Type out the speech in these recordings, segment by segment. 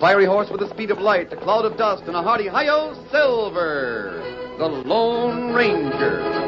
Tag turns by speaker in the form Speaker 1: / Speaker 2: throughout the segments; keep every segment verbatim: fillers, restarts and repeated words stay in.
Speaker 1: fiery horse with the speed of light, a cloud of dust, and a hearty hi-yo, Silver, the Lone Ranger.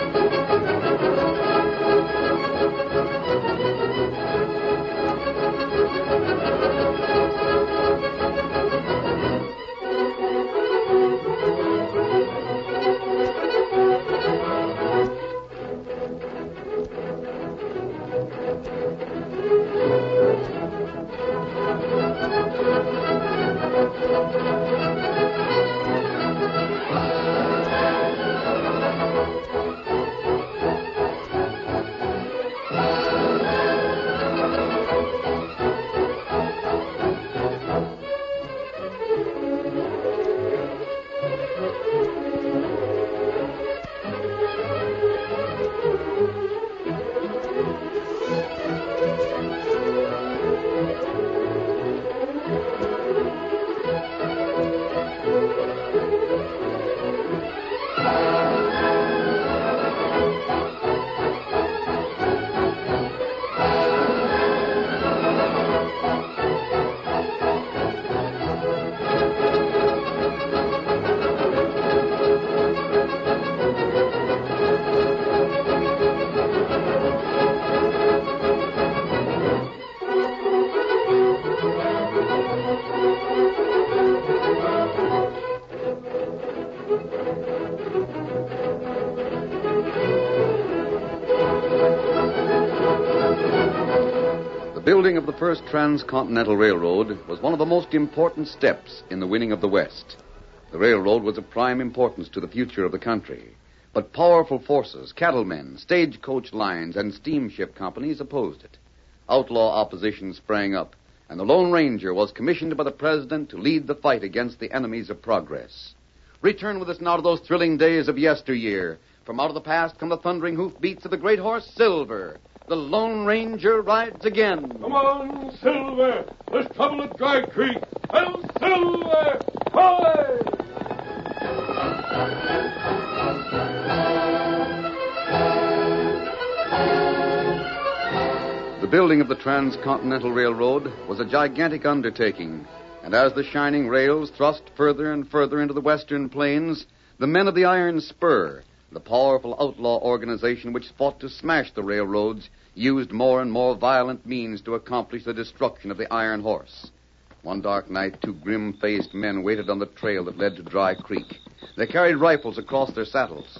Speaker 1: The building of the first transcontinental railroad was one of the most important steps in the winning of the West. The railroad was of prime importance to the future of the country. But powerful forces, cattlemen, stagecoach lines, and steamship companies opposed it. Outlaw opposition sprang up, and the Lone Ranger was commissioned by the President to lead the fight against the enemies of progress. Return with us now to those thrilling days of yesteryear. From out of the past come the thundering hoofbeats of the great horse, Silver. The Lone Ranger rides again.
Speaker 2: Come on, Silver. There's trouble at Dry Creek. Hello, Silver. Hoy!
Speaker 1: The building of the Transcontinental Railroad was a gigantic undertaking, and as the shining rails thrust further and further into the western plains, the men of the Iron Spur, the powerful outlaw organization which fought to smash the railroads, used more and more violent means to accomplish the destruction of the Iron Horse. One dark night, two grim-faced men waited on the trail that led to Dry Creek. They carried rifles across their saddles.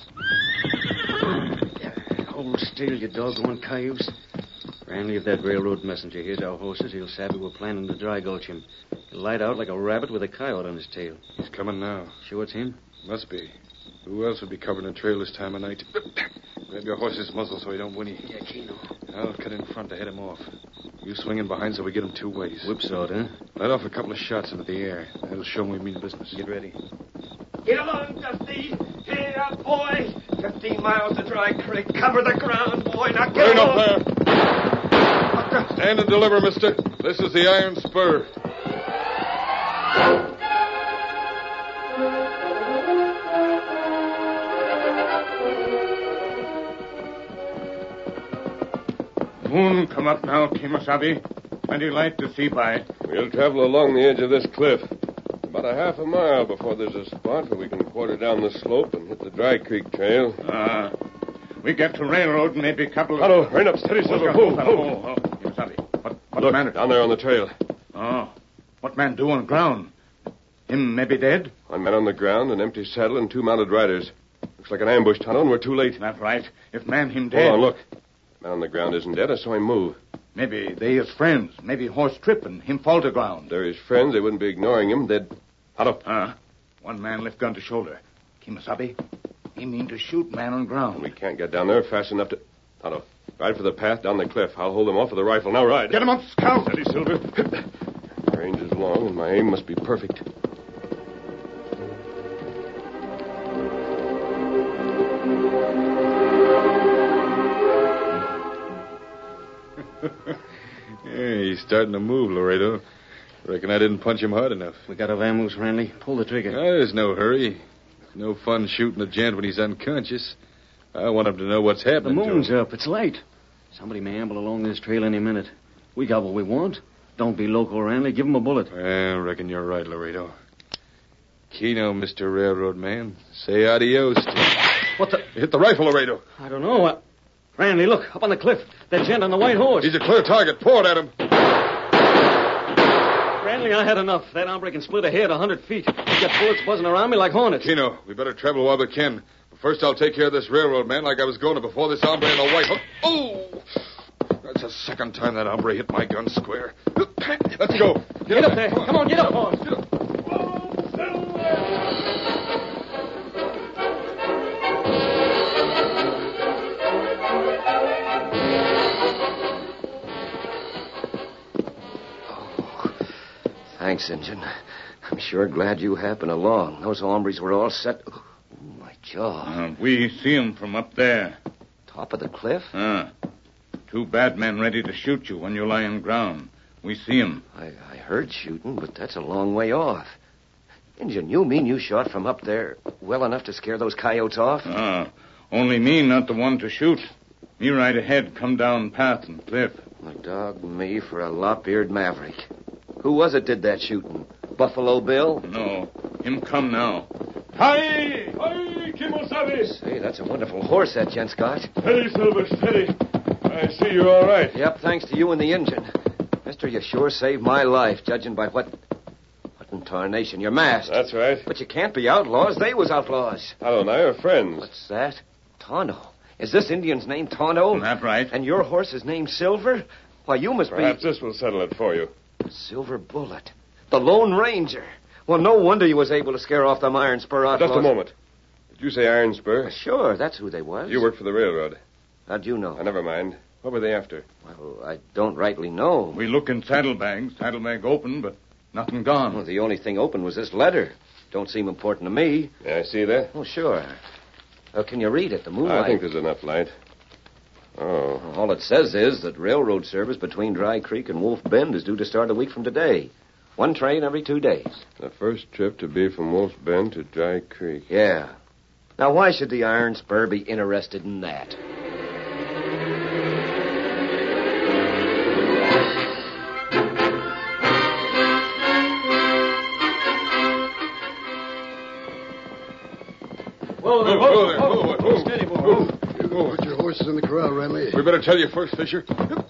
Speaker 3: Hold still, you doggone cayuse. Randy, if that railroad messenger hears our horses, he'll savvy we're planning to dry gulch him. He'll light out like a rabbit with a coyote on his tail.
Speaker 2: He's coming now.
Speaker 3: Sure it's him?
Speaker 2: Must be. Who else would be covering a trail this time of night? Grab your horse's muzzle so he don't whinny.
Speaker 3: Yeah, Keno.
Speaker 2: I'll cut in front to head him off. You swing in behind so we get him two ways.
Speaker 3: Whipsawed, huh?
Speaker 2: Let off a couple of shots into the air. That'll show him we mean business.
Speaker 3: Get ready.
Speaker 4: Get along, Dusty. Here, boy. Fifteen miles to Dry Creek. Cover the ground, boy. Now get
Speaker 2: Turn
Speaker 4: along.
Speaker 2: up there. Stand and deliver, mister. This is the Iron Spur.
Speaker 5: Moon come up now, Kemosabe. Plenty light to see by.
Speaker 6: We'll travel along the edge of this cliff. About a half a mile before there's a spot where we can quarter down the slope and hit the Dry Creek trail.
Speaker 5: Ah. Uh, we get to railroad maybe a couple of...
Speaker 6: Hello, rein up, steady, Silver. Move, move.
Speaker 5: Oh, oh, Kemosabe. What, what
Speaker 6: Look,
Speaker 5: man...
Speaker 6: down there on the trail.
Speaker 5: Oh. What man do on the ground? Him maybe dead?
Speaker 6: One man on the ground, an empty saddle, and two mounted riders. Looks like an ambush, Tonto, and we're too late.
Speaker 5: That's right. If man him dead...
Speaker 6: Hold on, look. Man on the ground isn't dead. I saw him move.
Speaker 5: Maybe they his friends. Maybe horse trip and him fall to ground.
Speaker 6: They're his friends. They wouldn't be ignoring him. They'd... Hot up.
Speaker 5: Ah. Uh, one man lift gun to shoulder. Kemosabe, he mean to shoot man on ground.
Speaker 6: And we can't get down there fast enough to... Tonto, ride for the path down the cliff. I'll hold them off with the rifle. Now ride.
Speaker 5: Get him up, scout.
Speaker 6: Steady, Silver. Range is long, and my aim must be perfect.
Speaker 2: Yeah, he's starting to move, Laredo. Reckon I didn't punch him hard enough.
Speaker 3: We got a vamoose, Randy. Pull the trigger.
Speaker 2: Ah, there's no hurry. No fun shooting a gent when he's unconscious. I want him to know what's
Speaker 3: The
Speaker 2: happening to
Speaker 3: moon's
Speaker 2: him.
Speaker 3: up. It's light. Somebody may amble along this trail any minute. We got what we want. Don't be loco, Ranley. Give him a bullet.
Speaker 7: I reckon you're right, Laredo. Keno, Mister Railroad Man. Say adios to...
Speaker 3: What the...
Speaker 7: Hit the rifle, Laredo.
Speaker 3: I don't know. Uh... Ranley, look, up on the cliff. That gent on the white horse.
Speaker 7: He's a clear target. Pour it at him.
Speaker 3: Ranley, I had enough. That hombre can split a head a hundred feet. He's got bullets buzzing around me like hornets.
Speaker 7: Keno, we better travel while we can. But first, I'll take care of this railroad man like I was going to before this hombre in the white horse. Oh! That's the second time that hombre hit my gun square. Let's go. Get,
Speaker 3: get up, up there. Come on, Come on get up.
Speaker 7: Come on, get up.
Speaker 4: Thanks, Injun. I'm sure glad you happened along. Those hombres were all set. Oh, my jaw.
Speaker 5: Uh, we see 'em from up there.
Speaker 4: Top of the cliff?
Speaker 5: Ah. Two bad men ready to shoot you when you lie on ground. We see 'em.
Speaker 4: I, I heard shooting, but that's a long way off. Injun, you mean you shot from up there well enough to scare those coyotes off?
Speaker 5: Ah. Only me, not the one to shoot. Me right ahead, come down path and cliff.
Speaker 4: My dog me for a lop-eared maverick. Who was it did that shooting? Buffalo Bill?
Speaker 5: No. Him come now.
Speaker 2: Hi! Hi, Kimosabe!
Speaker 4: Say, that's a wonderful horse, that gent got.
Speaker 2: Steady, Silver, steady. I see you're all right.
Speaker 4: Yep, thanks to you and the engine. Mister, you sure saved my life, judging by what... What in tarnation? You're masked.
Speaker 6: That's right.
Speaker 4: But you can't be outlaws. They was outlaws.
Speaker 6: Otto and I are friends.
Speaker 4: What's that? Tonto. Is this Indian's name Tonto?
Speaker 5: That's right.
Speaker 4: And your horse is named Silver? Why, you must
Speaker 6: Perhaps
Speaker 4: be...
Speaker 6: this will settle it for you.
Speaker 4: Silver Bullet. The Lone Ranger. Well, no wonder you was able to scare off them Iron Spur outlaws.
Speaker 6: Just a moment. Did you say Iron Spur?
Speaker 4: Uh, sure, that's who they was.
Speaker 6: You work for the railroad.
Speaker 4: How'd you know?
Speaker 6: Oh, never mind. What were they after?
Speaker 4: Well, I don't rightly know.
Speaker 5: We look in saddlebags. Saddlebag open, but nothing gone.
Speaker 4: Well, the only thing open was this letter. Don't seem important to me.
Speaker 6: Yeah, I see that.
Speaker 4: Oh, sure. Uh, can you read it? The moonlight.
Speaker 6: I think there's enough light. Oh.
Speaker 4: Well, all it says is that railroad service between Dry Creek and Wolf Bend is due to start a week from today. One train every two days.
Speaker 6: The first trip to be from Wolf Bend to Dry Creek.
Speaker 4: Yeah. Now, why should the Iron Spur be interested in that?
Speaker 2: Whoa there, whoa, whoa, whoa, whoa,
Speaker 3: Steady, whoa.
Speaker 8: You go put your horses in the corral, Ranley.
Speaker 7: We better tell you first, Fisher.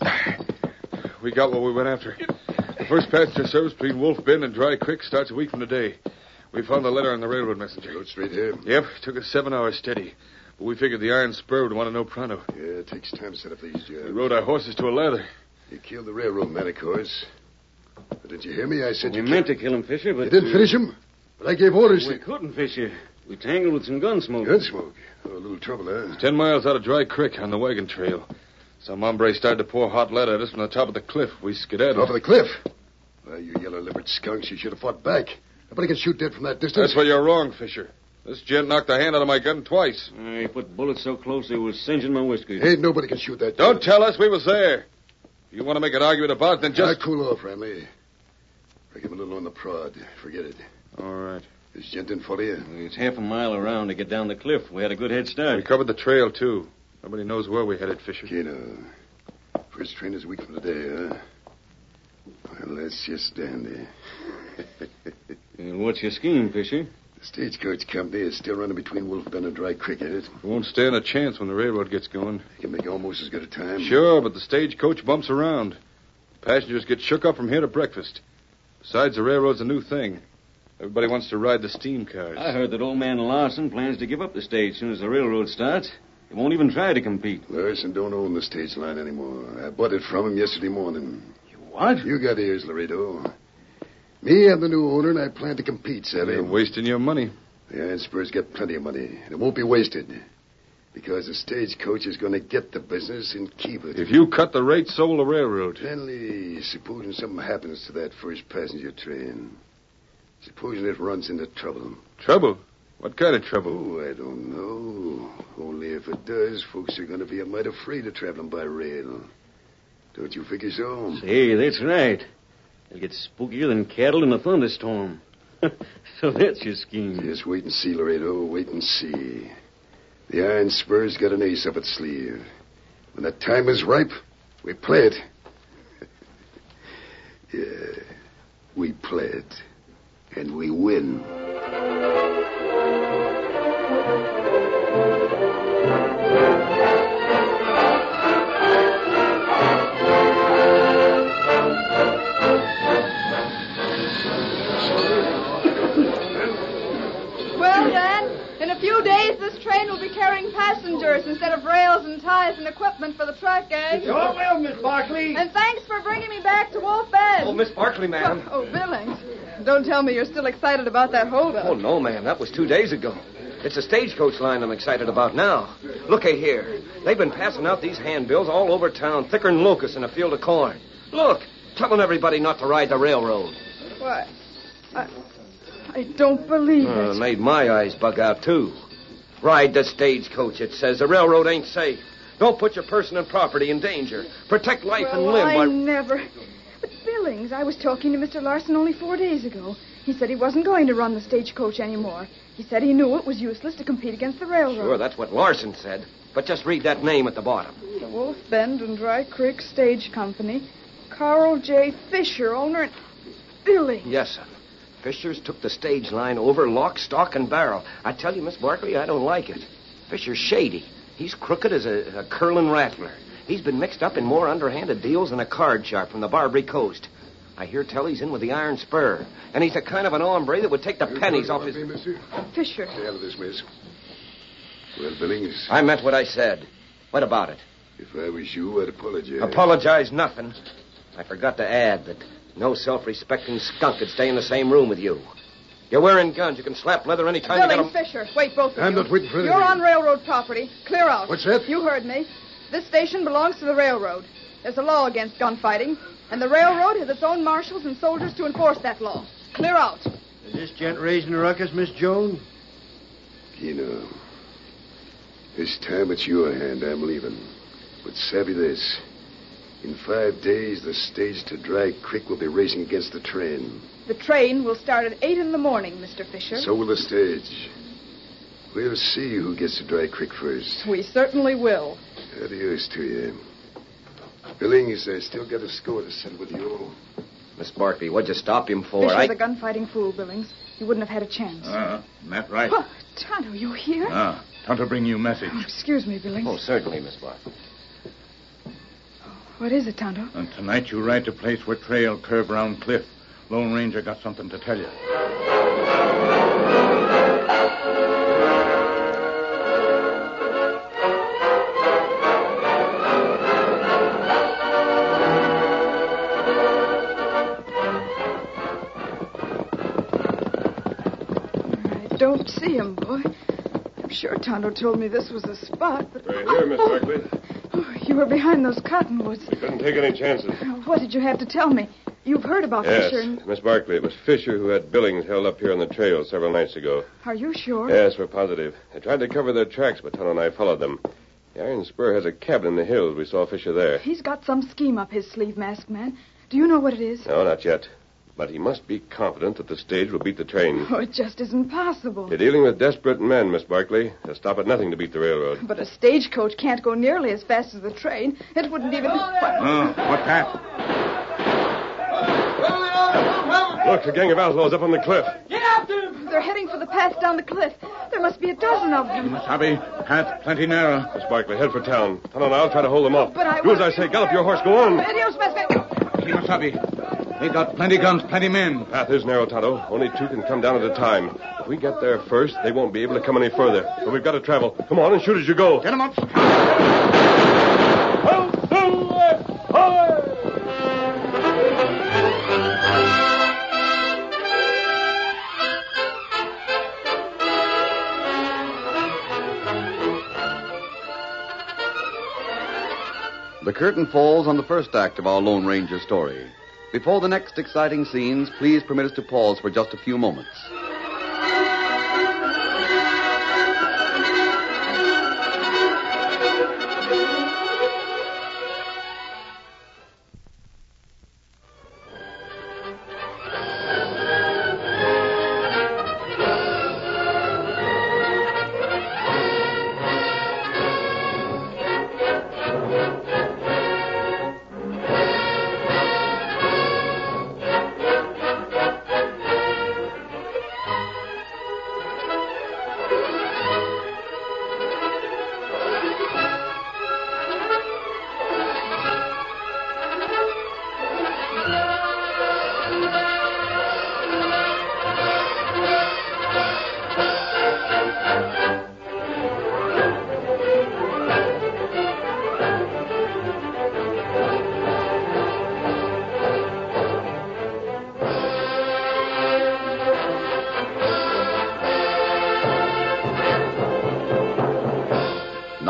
Speaker 7: We got what we went after. The first passenger service between Wolf Bend and Dry Creek starts a week from today. We found the letter on the railroad messenger.
Speaker 8: Go straight here.
Speaker 7: Yep, took us seven hours steady. But we figured the Iron Spur would want to know pronto.
Speaker 8: Yeah, it takes time to set up these jobs.
Speaker 7: We rode our horses to a lather.
Speaker 8: You killed the railroad man, of course. But did you hear me? I said
Speaker 3: We
Speaker 8: you
Speaker 3: meant
Speaker 8: killed...
Speaker 3: to kill him, Fisher, but...
Speaker 8: You didn't finish him? But I gave orders
Speaker 3: We
Speaker 8: to...
Speaker 3: couldn't, Fisher. We tangled with some gun smoke.
Speaker 8: Gunsmoke. Oh, a little trouble, huh?
Speaker 7: Ten miles out of Dry Creek on the wagon trail. Some hombre started to pour hot lead at us from the top of the cliff. We skedaddled.
Speaker 8: Off of the cliff. Why, you yellow-livered skunks, you should have fought back. Nobody can shoot dead from that distance.
Speaker 7: That's where you're wrong, Fisher. This gent knocked the hand out of my gun twice.
Speaker 3: Uh, he put bullets so close they was singeing my whiskers.
Speaker 8: Ain't nobody can shoot that.
Speaker 7: Don't tell us we was there. If you want to make an argument about it, then just...
Speaker 8: Now, cool off, Ranley. I give him a little on the prod. Forget it.
Speaker 7: All right.
Speaker 8: This gent didn't follow you?
Speaker 3: It's half a mile around to get down the cliff. We had a good head
Speaker 7: We
Speaker 3: start.
Speaker 7: covered the trail, too. Nobody knows where we headed, Fisher.
Speaker 8: Keno. First train is a week from today, huh? Well, that's just dandy.
Speaker 3: And what's your scheme, Fisher?
Speaker 8: The stagecoach company is still running between Wolf Bend and Dry Creek, ain't it?
Speaker 7: We won't stand a chance when the railroad gets going.
Speaker 8: You can make almost as good a time.
Speaker 7: Sure, but the stagecoach bumps around. Passengers get shook up from here to breakfast. Besides, the railroad's a new thing. Everybody wants to ride the steam cars.
Speaker 3: I heard that old man Larson plans to give up the stage as soon as the railroad starts. He won't even try to compete.
Speaker 8: Larson don't own the stage line anymore. I bought it from him yesterday morning.
Speaker 3: You what?
Speaker 8: You got ears, Laredo. Me, I'm the new owner, and I plan to compete, Savvy.
Speaker 7: You're wasting your money.
Speaker 8: The Iron Spur's got plenty of money, and it won't be wasted. Because the stagecoach is going to get the business and keep it.
Speaker 7: If you cut the rate, so will the railroad.
Speaker 8: Finally, supposing something happens to that first passenger train. Supposing it runs into trouble.
Speaker 7: Trouble? What kind of trouble?
Speaker 8: Oh, I don't know. Only if it does, folks are going to be a mite afraid of traveling by rail. Don't you figure so?
Speaker 3: Say, that's right. They'll get spookier than cattle in a thunderstorm. So that's your scheme.
Speaker 8: Just wait and see, Laredo. Wait and see. The Iron Spur's got an ace up its sleeve. When the time is ripe, we play it. Yeah, we play it, and we win.
Speaker 9: Well, Dan, in a few days this train will be carrying passengers instead of rails and ties and equipment for the track gang.
Speaker 4: Sure will, Miss Barkley.
Speaker 9: And thanks for bringing me back to Wolf Bend.
Speaker 4: Oh, Miss Barkley, ma'am.
Speaker 9: Oh, oh, Billings. Don't tell me you're still excited about that holdup.
Speaker 4: Oh, no, ma'am. That was two days ago. It's a stagecoach line I'm excited about now. Look-a here. They've been passing out these handbills all over town, thicker than locusts in a field of corn. Look, telling everybody not to ride the railroad.
Speaker 9: What? I, I don't believe
Speaker 4: Uh,
Speaker 9: it.
Speaker 4: made my eyes bug out, too. Ride the stagecoach, it says. The railroad ain't safe. Don't put your person and property in danger. Protect life
Speaker 9: well,
Speaker 4: and limb.
Speaker 9: I
Speaker 4: while...
Speaker 9: never... But, Billings, I was talking to Mister Larson only four days ago. He said he wasn't going to run the stagecoach anymore. He said he knew it was useless to compete against the railroad.
Speaker 4: Sure, that's what Larson said. But just read that name at the bottom.
Speaker 9: The Wolf Bend and Dry Creek Stage Company. Carl J. Fisher, owner and... Billings.
Speaker 4: Yes, sir. Fisher's took the stage line over lock, stock, and barrel. I tell you, Miss Barkley, I don't like it. Fisher's shady. He's crooked as a, a curling rattler. He's been mixed up in more underhanded deals than a card sharp from the Barbary Coast. I hear tell he's in with the Iron Spur. And he's the kind of an hombre that would take the pennies off his...
Speaker 9: Fisher.
Speaker 8: Stay out of this, miss. Well, Billings,
Speaker 4: I meant what I said. What about it?
Speaker 8: if I was you, I'd apologize.
Speaker 4: Apologize nothing. I forgot to add that no self-respecting skunk could stay in the same room with you. You're wearing guns. You can slap leather any time you
Speaker 9: Billings,
Speaker 4: get 'em.
Speaker 9: Fisher. Wait, both of
Speaker 8: I'm
Speaker 9: you.
Speaker 8: not waiting for
Speaker 9: You're
Speaker 8: anything.
Speaker 9: on railroad property. Clear out.
Speaker 8: What's that?
Speaker 9: You heard me. This station belongs to the railroad. There's a law against gunfighting, and the railroad has its own marshals and soldiers to enforce that law. Clear out.
Speaker 10: Is this gent raising a ruckus, Miss Jones?
Speaker 8: You know, this time it's your hand I'm leaving. But savvy this. In five days, the stage to Dry Creek will be racing against the train.
Speaker 9: The train will start at eight in the morning, Mister Fisher.
Speaker 8: So will the stage. We'll see who gets to Dry Creek first.
Speaker 9: We certainly will.
Speaker 8: Adios to you. Billings, I still got a score to settle with you.
Speaker 4: Miss Barkley, what'd you stop him for?
Speaker 9: Fisher's
Speaker 4: I...
Speaker 9: a gunfighting fool, Billings. You wouldn't have had a chance.
Speaker 5: Uh, Matt, right.
Speaker 9: Oh, Tonto, you here?
Speaker 5: Ah, Tonto bring you message.
Speaker 9: Oh, excuse me, Billings.
Speaker 4: Oh, certainly, Miss Barkley.
Speaker 9: What is it, Tonto?
Speaker 5: And tonight you ride to place where trail curve round cliff. Lone Ranger got something to tell you.
Speaker 9: I don't see him, boy. I'm sure Tonto told me this was the spot, but...
Speaker 6: Right here, Miss Barkley.
Speaker 9: Oh, you were behind those cottonwoods.
Speaker 6: We couldn't take any chances.
Speaker 9: What did you have to tell me? You've heard about
Speaker 6: Yes,
Speaker 9: Fisher and...
Speaker 6: Miss Barkley. It was Fisher who had Billings held up here on the trail several nights ago.
Speaker 9: Are you sure?
Speaker 6: Yes, we're positive. They tried to cover their tracks, but Tonto and I followed them. The Iron Spur has a cabin in the hills. We saw Fisher there.
Speaker 9: He's got some scheme up his sleeve, Masked Man. Do you know what it is?
Speaker 6: No, not yet. But he must be confident that the stage will beat the train.
Speaker 9: Oh, it just isn't possible.
Speaker 6: You're dealing with desperate men, Miss Barkley. They'll stop at nothing to beat the railroad.
Speaker 9: But a stagecoach can't go nearly as fast as the train. It wouldn't even...
Speaker 5: Oh, what's that?
Speaker 6: Look, a gang of outlaws up on the cliff.
Speaker 9: Get after them! They're heading for the path down the cliff. There must be a dozen of them.
Speaker 5: Wasabi, path plenty narrow.
Speaker 6: Miss Barkley, head for town. Tonto and I'll try to hold them off.
Speaker 9: But I
Speaker 6: Do as
Speaker 9: want-
Speaker 6: I say. Gallop your horse. Go on.
Speaker 9: Adios, Masked Man.
Speaker 5: Wasabi, they got plenty guns, plenty men.
Speaker 6: Path is narrow, Tonto. Only two can come down at a time. If we get there first, they won't be able to come any further. But we've got to travel. Come on and shoot as you go.
Speaker 5: Get 'em up.
Speaker 1: The curtain falls on the first act of our Lone Ranger story. Before the next exciting scenes, please permit us to pause for just a few moments.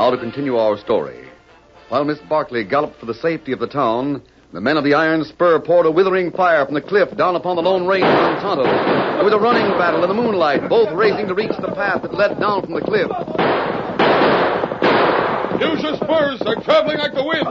Speaker 1: Now to continue our story. While Miss Barkley galloped for the safety of the town, the men of the Iron Spur poured a withering fire from the cliff down upon the Lone Ranger and Tonto. There was a running battle in the moonlight, both racing to reach the path that led down from the cliff.
Speaker 7: Use your spurs. They're traveling like the wind.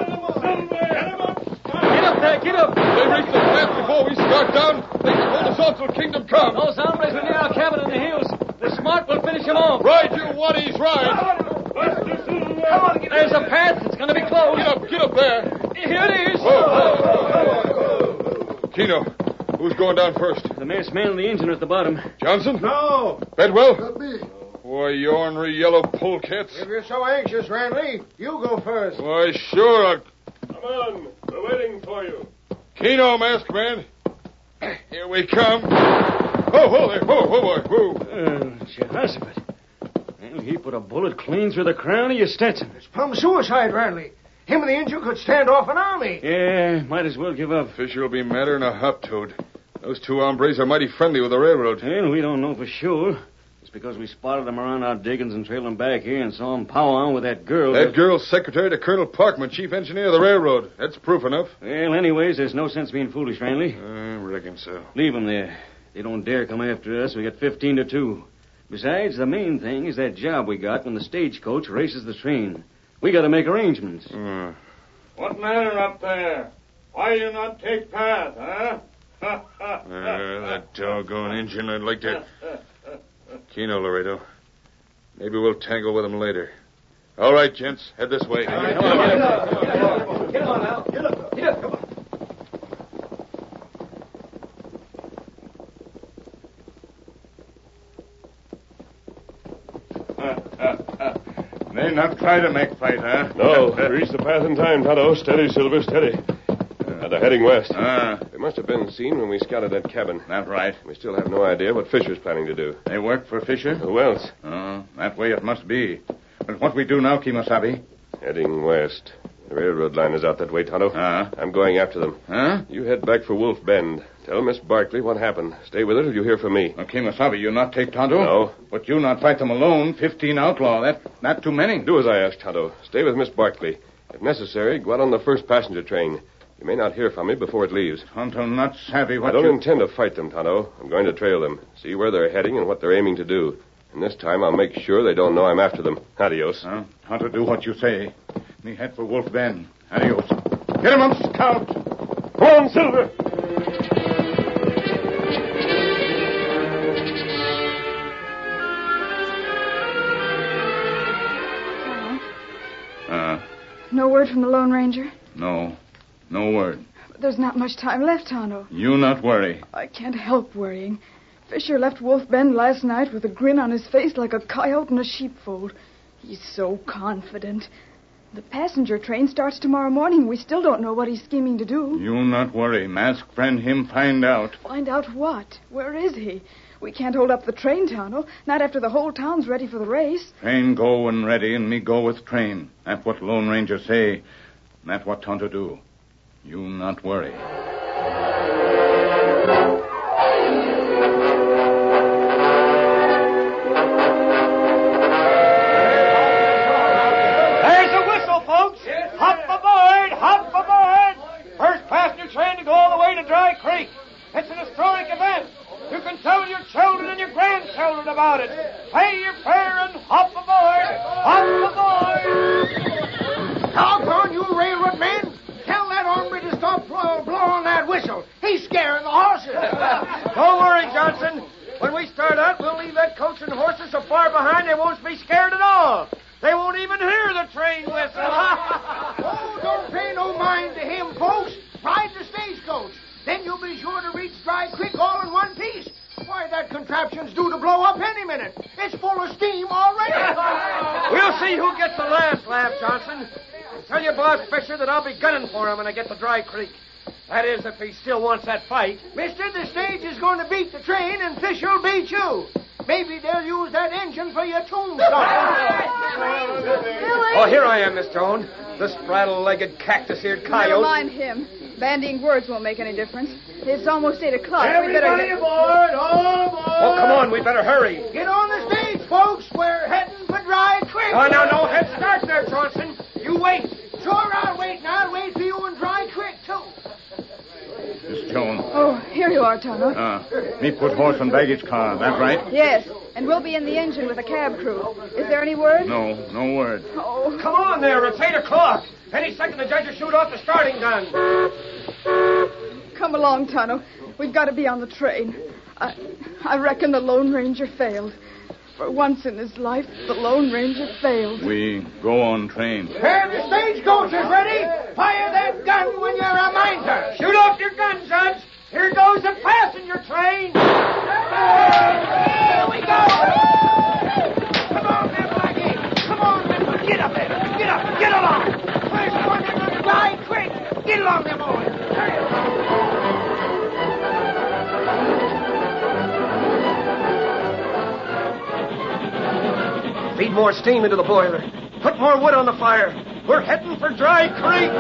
Speaker 11: Get up there, get up.
Speaker 7: If they reach the path before we start down, they can hold us off till kingdom come.
Speaker 11: Those hombres are near our cabin in the hills. The smart will finish them off.
Speaker 7: Ride, you waddies, ride.
Speaker 11: Come on, get There's a path. It's going to be closed.
Speaker 7: Get up, get up there.
Speaker 11: Here it is.
Speaker 7: Whoa, whoa. Keno, who's going down first?
Speaker 3: The masked man and the engine are at the bottom.
Speaker 7: Johnson?
Speaker 10: No.
Speaker 7: Bedwell?
Speaker 8: Not me.
Speaker 7: Boy, you ornery yellow polecats.
Speaker 10: If you're so anxious, Ranley, you go first.
Speaker 7: Why, sure. I'll...
Speaker 6: Come on. We're waiting for you.
Speaker 7: Keno, masked man. Here we come. Oh, whoa there. Whoa, whoa, whoa, whoa.
Speaker 3: Uh, Jehoshaphat. Well, he put a bullet clean through the crown of your Stetson.
Speaker 10: It's plumb suicide, Ranley. Him and the Injun could stand off an army.
Speaker 3: Yeah, might as well give up.
Speaker 7: Fisher will be madder than a hop toad. Those two hombres are mighty friendly with the railroad.
Speaker 3: Well, we don't know for sure. It's because we spotted them around our diggings and trailed them back here and saw them power on with that girl.
Speaker 7: That girl's secretary to Colonel Parkman, chief engineer of the railroad. That's proof enough.
Speaker 3: Well, anyways, there's no sense being foolish, Ranley.
Speaker 7: I reckon so.
Speaker 3: Leave them there. They don't dare come after us. We got fifteen to two. Besides, the main thing is that job we got when the stagecoach races the train. We got to make arrangements.
Speaker 7: Uh.
Speaker 2: What matter up there? Why you not take path, huh?
Speaker 7: uh, that doggone engine, I'd like to... Keno, Laredo. Maybe we'll tangle with him later. All right, gents. Head this way.
Speaker 11: Get on now. Get up. Get up. Come on.
Speaker 5: They not try to make fight, huh?
Speaker 6: No. Reach the path in time, Tonto. Steady, Silver, steady. Uh, they're heading west.
Speaker 5: Ah.
Speaker 6: They must have been seen when we scouted that cabin.
Speaker 5: That's right.
Speaker 6: We still have no idea what Fisher's planning to do.
Speaker 5: They work for Fisher?
Speaker 6: Who else?
Speaker 5: Oh, that way it must be. But what we do now, Kimosabe?
Speaker 6: Heading west. The railroad line is out that way, Tonto.
Speaker 5: Ah.
Speaker 6: I'm going after them.
Speaker 5: Huh?
Speaker 6: You head back for Wolf Bend. Tell Miss Barkley what happened. Stay with her till you hear from me.
Speaker 5: Well, Kimosabe, you not take Tonto?
Speaker 6: No.
Speaker 5: But you not fight them alone. Fifteen outlaw. That not too many.
Speaker 6: Do as I ask, Tonto. Stay with Miss Barkley. If necessary, go out on the first passenger train. You may not hear from me before it leaves.
Speaker 5: Tonto not savvy what
Speaker 6: I don't
Speaker 5: you...
Speaker 6: intend to fight them, Tonto. I'm going to trail them, see where they're heading and what they're aiming to do. And this time I'll make sure they don't know I'm after them. Adios.
Speaker 5: Huh? Tonto, do what you say. Me head for Wolf Bend. Adios. Get him up, Scout.
Speaker 6: Go on, Silver.
Speaker 5: Uh,
Speaker 9: No word from the Lone Ranger?
Speaker 5: no. No word.
Speaker 9: But there's not much time left, Tonto.
Speaker 5: You not worry.
Speaker 9: I can't help worrying. Fisher left Wolf Bend last night with a grin on his face like a coyote in a sheepfold. He's so confident. The passenger train starts tomorrow morning. We still don't know what he's scheming to do.
Speaker 5: You not worry. Mask friend him find out.
Speaker 9: Find out what? Where is he? We can't hold up the train, Tonto. Not after the whole town's ready for the race.
Speaker 5: Train go when ready, and me go with train. That's what Lone Ranger say. That's what Tonto do. You not worry.
Speaker 10: There's a whistle, folks. Hop aboard, hop aboard. First passenger train to go all the way to Dry Creek. It's an historic event. You can tell your children and your grandchildren about it. Pay your fare and hop aboard. Hop aboard. Doggone you, railroad man. Tell that hombre to stop blow, blowing that whistle. He's scaring the horses. Don't worry, Johnson. When we start out, we'll leave that coach and horses so far behind they won't be scared at all. They won't even hear the train whistle. Oh, don't pay no mind to him, folks. Ride the stagecoach. Then you'll be sure to reach Dry Creek all in one piece. Why, that contraption's due to blow up any minute. It's full of steam already. We'll see who gets the last laugh, Johnson. And tell your boss, Fisher, that I'll be gunning for him when I get to Dry Creek. That is, if he still wants that fight. Mister, the stage is going to beat the train, and Fisher'll beat you. Maybe they'll use that engine for your tombstone. Oh, here I am, Miss Joan. The spraddle-legged, cactus-eared coyote.
Speaker 9: Never mind him. Bandying words won't make any difference. It's almost eight o'clock.
Speaker 10: Everybody
Speaker 9: we better get...
Speaker 10: aboard! All aboard!
Speaker 4: Oh, come on. We better hurry.
Speaker 10: Get on the stage, folks. We're heading for Dry Creek. Oh, now, no head start there, Johnson. You wait.
Speaker 12: Sure, I'll wait, and I'll wait for you in Dry Creek, too.
Speaker 5: Miss Jones.
Speaker 9: Oh, here you are, Tonto.
Speaker 5: Ah, me put horse and baggage car. That right?
Speaker 9: Yes, and we'll be in the engine with a cab crew. Is there any word?
Speaker 5: No, no word.
Speaker 9: Oh.
Speaker 10: Come on there. It's eight o'clock. Any second the judge will shoot off the starting gun.
Speaker 9: Come along, Tonto. We've got to be on the train. I, I reckon the Lone Ranger failed. For once in his life, the Lone Ranger failed.
Speaker 5: We go on train.
Speaker 12: Here, the stagecoach is ready. Fire that gun when you're a minder.
Speaker 10: Shoot off your gun, Judge. Here goes the passenger train.
Speaker 12: Here we go. Come on, there, Blackie. Come on, men. Get up there. Get up. Get along. First one in the Dry Creek. Get along there, boys. Hurry.
Speaker 4: Feed more steam into the boiler. Put more wood on the fire. We're heading for Dry Creek.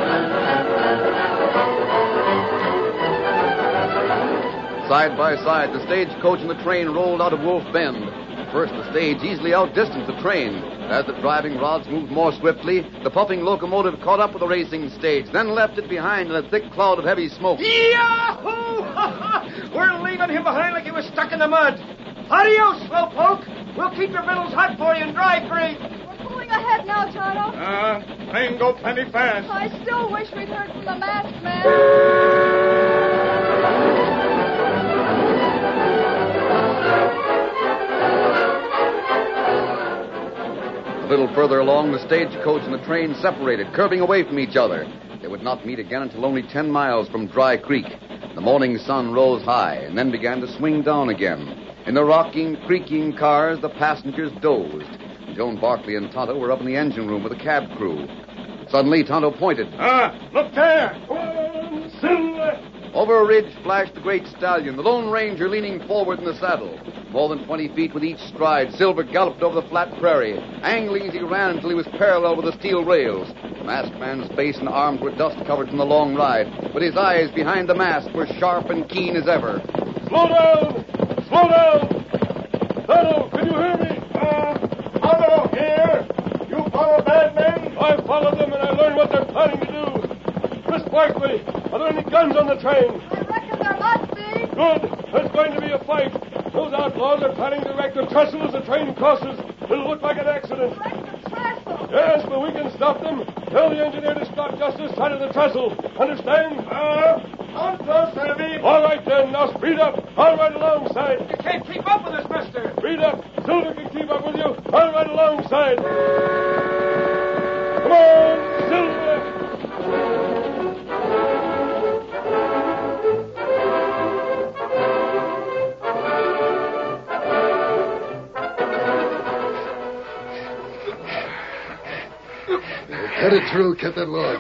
Speaker 1: Side by side, the stagecoach and the train rolled out of Wolf Bend. First, the stage easily outdistanced the train. As the driving rods moved more swiftly, the puffing locomotive caught up with the racing stage, then left it behind in a thick cloud of heavy smoke.
Speaker 10: Yahoo! We're leaving him behind like he was stuck in the mud. Adios, Slowpoke. We'll keep your victuals hot for you in Dry Creek.
Speaker 9: We're pulling ahead now, Tonto.
Speaker 5: Ah, uh, train go plenty fast.
Speaker 9: I still wish we'd heard from the masked man.
Speaker 1: A little further along, the stagecoach and the train separated, curving away from each other. They would not meet again until only ten miles from Dry Creek. The morning sun rose high and then began to swing down again. In the rocking, creaking cars, the passengers dozed. Joan Barkley and Tonto were up in the engine room with the cab crew. Suddenly, Tonto pointed.
Speaker 2: Ah, look there! One, Silver!
Speaker 1: Over a ridge flashed the great stallion, the Lone Ranger leaning forward in the saddle. More than twenty feet with each stride, Silver galloped over the flat prairie, angling as he ran until he was parallel with the steel rails. The masked man's face and arms were dust-covered from the long ride, but his eyes behind the mask were sharp and keen as ever.
Speaker 2: Slow down! Slow down! Tonto, can you hear me? Uh, Tonto, here. You follow bad men? I followed them and I learned what they're planning to do. Miss Barkley, are there any guns on the train?
Speaker 9: I reckon there must be.
Speaker 2: Good. There's going to be a fight. Those outlaws are planning to wreck the trestle as the train crosses. It'll look like an accident.
Speaker 9: Wreck the trestle?
Speaker 2: Yes, but we can stop them. Tell the engineer to stop just this side of the trestle. Understand? Uh,
Speaker 10: I'm close, Heavy.
Speaker 2: All right, then. Now speed up. I'll ride alongside.
Speaker 10: You can't keep up with us, mister.
Speaker 2: Speed up. Silver can keep up with you. I'll ride alongside. Come on, Silver.
Speaker 8: Cut it through. Cut that log.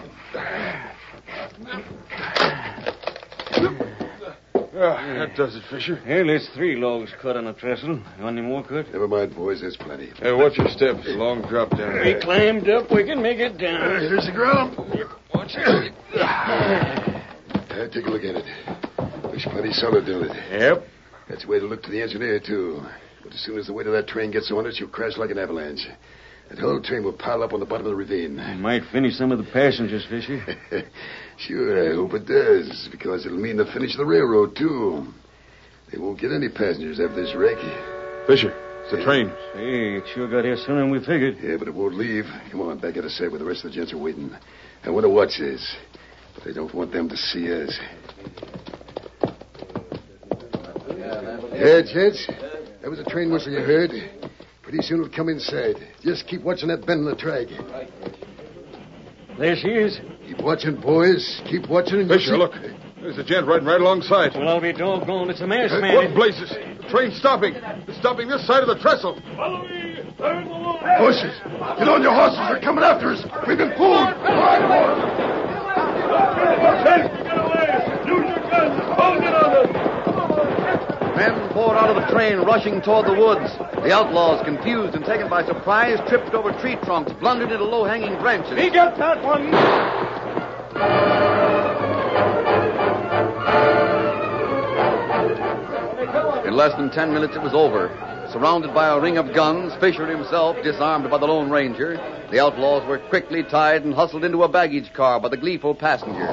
Speaker 7: Ah, that does it, Fisher.
Speaker 3: Well, there's three logs cut on a trestle. You want any more cut?
Speaker 8: Never mind, boys. There's plenty.
Speaker 7: Hey, watch your steps. It's a long drop down.
Speaker 3: We climbed up. We can make it down.
Speaker 8: Uh, here's the ground.
Speaker 7: Watch it.
Speaker 8: Uh, take a look at it. Looks plenty solid, don't it?
Speaker 3: Yep.
Speaker 8: That's the way to look to the engineer, too. But as soon as the weight of that train gets on it, she'll crash like an avalanche. That whole train will pile up on the bottom of the ravine.
Speaker 3: It might finish some of the passengers, Fisher.
Speaker 8: Sure, I hope it does, because it'll mean the finish of the railroad, too. They won't get any passengers after this wreck.
Speaker 7: Fisher, it's the train.
Speaker 3: Hey, it sure got here sooner than we figured.
Speaker 8: Yeah, but it won't leave. Come on, back out of sight where the rest of the gents are waiting. I want to watch this, but I don't want them to see us. Yeah, gents, that was a train whistle you heard. Pretty soon it'll come inside. Just keep watching that bend in the track.
Speaker 3: There she is.
Speaker 8: Keep watching, boys. Keep watching. And
Speaker 7: Fisher,
Speaker 8: see...
Speaker 7: look. There's a gent riding right alongside.
Speaker 3: Well, I'll be doggone. It's a masked man.
Speaker 7: What blazes? The train's stopping. It's stopping this side of the trestle.
Speaker 2: Follow me. They're in the wall.
Speaker 8: Horses! Get on your horses. They're coming after us. We've been fooled.
Speaker 2: Get away. Use your guns. Hold it on them.
Speaker 1: Men poured out of the train, rushing toward the woods. The outlaws, confused and taken by surprise, tripped over tree trunks, blundered into low-hanging branches.
Speaker 10: He got that one.
Speaker 1: In less than ten minutes, it was over. Surrounded by a ring of guns, Fisher himself disarmed by the Lone Ranger, the outlaws were quickly tied and hustled into a baggage car by the gleeful passengers.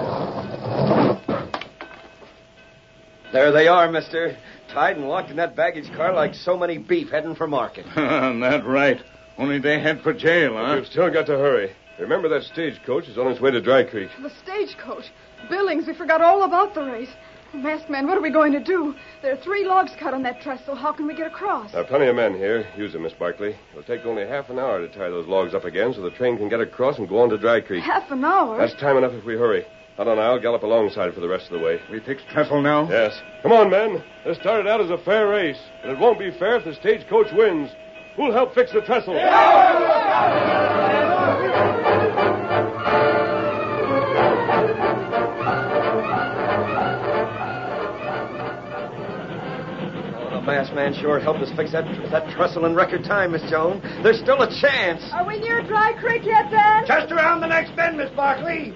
Speaker 4: There they are, mister. Tied and locked in that baggage car like so many beef heading for market.
Speaker 5: That's right. Only they head for jail, huh?
Speaker 6: We've still got to hurry. Remember that stagecoach is on its way to Dry Creek.
Speaker 9: The stagecoach. Billings, we forgot all about the race. Masked man, what are we going to do? There are three logs cut on that trestle. How can we get across?
Speaker 6: There are plenty of men here. Use them, Miss Barkley. It'll take only half an hour to tie those logs up again so the train can get across and go on to Dry Creek.
Speaker 9: Half an hour?
Speaker 6: That's time enough if we hurry. Hold on, I'll gallop alongside for the rest of the way.
Speaker 5: We fix trestle now?
Speaker 6: Yes. Come on, men. This started out as a fair race, and it won't be fair if the stagecoach wins. Who'll help fix the trestle?
Speaker 4: The masked man sure helped us fix that, that trestle in record time, Miss Joan. There's still a chance.
Speaker 9: Are we near Dry Creek yet, Dan?
Speaker 10: Just around the next bend, Miss Barkley.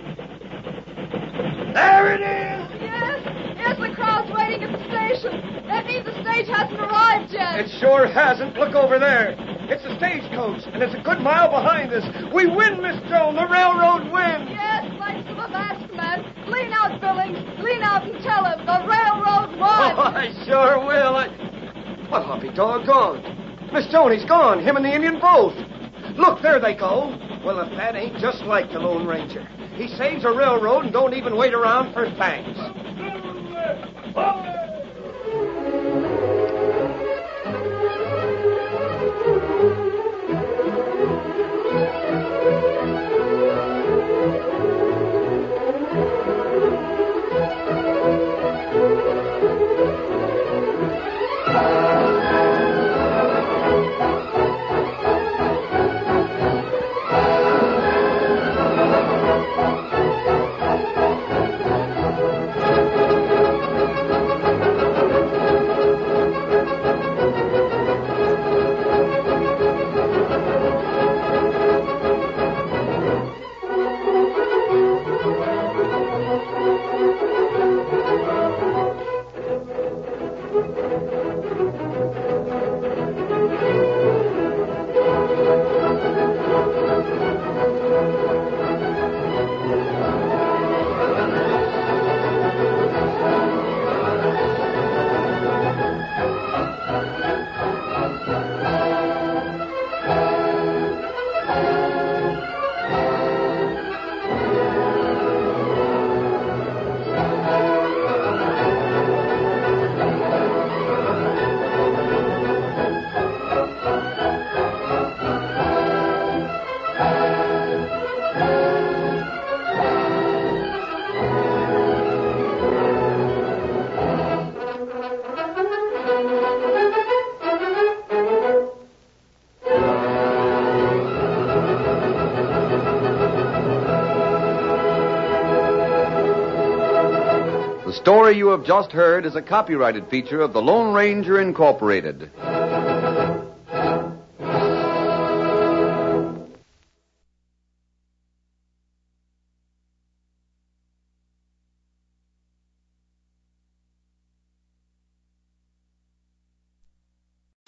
Speaker 10: There it is.
Speaker 9: Yes, yes, the crowd's waiting at the station. That means the stage hasn't arrived yet.
Speaker 4: It sure hasn't. Look over there. It's the stagecoach, and it's a good mile behind us. We win, Miss Joan. The railroad wins.
Speaker 9: Yes, thanks to the masked man. Lean out, Billings. Lean out and tell him the railroad won.
Speaker 4: Oh, I sure will. I... Well, I'll be doggone. Miss Joan, he's gone. Him and the Indian both. Look, there they go. Well, if that ain't just like the Lone Ranger. He saves a railroad and don't even wait around for thanks.
Speaker 1: The story you have just heard is a copyrighted feature of the Lone Ranger Incorporated.